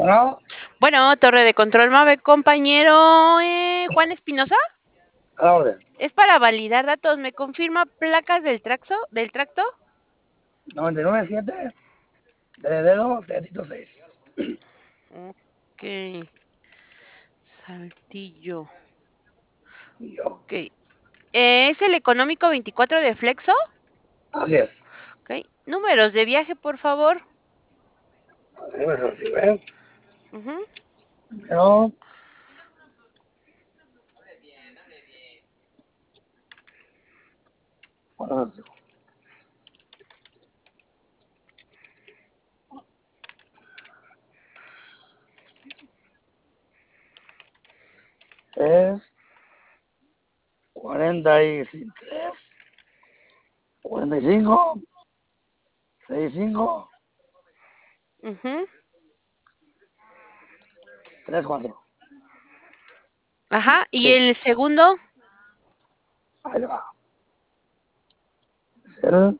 Bueno, Bueno, torre de control MAVE, compañero Juan Espinosa. a la orden. Es para validar datos. ¿Me confirma placas del tracto? 99.7 de dedo, tetito 6. Ok. Saltillo. Y yo. Ok. ¿Es el económico 24 de Flexo? Así es. Ok. Números de viaje, por favor. Así me recibe. Ujú. Pero, bueno, es 43, 45, 65, Ujú. 34. Ajá. ¿Y Sí, el segundo? ahí va. Es el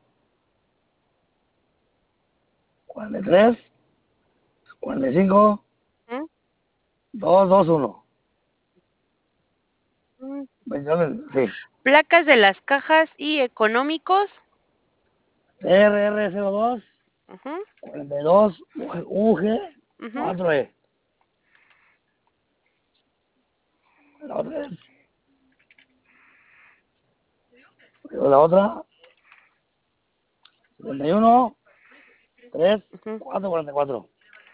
43, 45, ¿Mm? 221. Mm. 29, sí. Placas de las cajas y económicos. TRR02, Ujú. 42, UG, Ujú. 4E. La otra es, la otra, 71, 3, Ujú. 4, 44.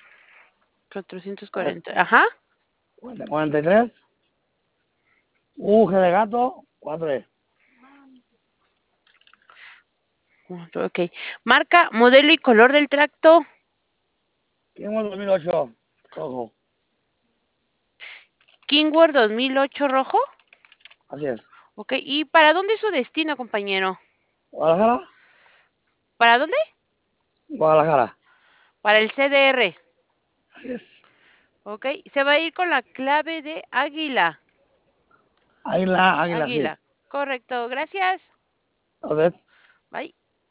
440. Ajá. 43, UG de gato, 4E. Ok. Marca, modelo y color del tracto. Tenemos 2008, rojo. Kingworth 2008 rojo. Así es. Ok. ¿Y para dónde es su destino, compañero? Guadalajara, ¿Para dónde? Guadalajara. Para el CDR. Así es. Ok. Se va a ir con la clave de águila. Águila, águila, sí. Águila. Correcto. Gracias. A ver. Bye.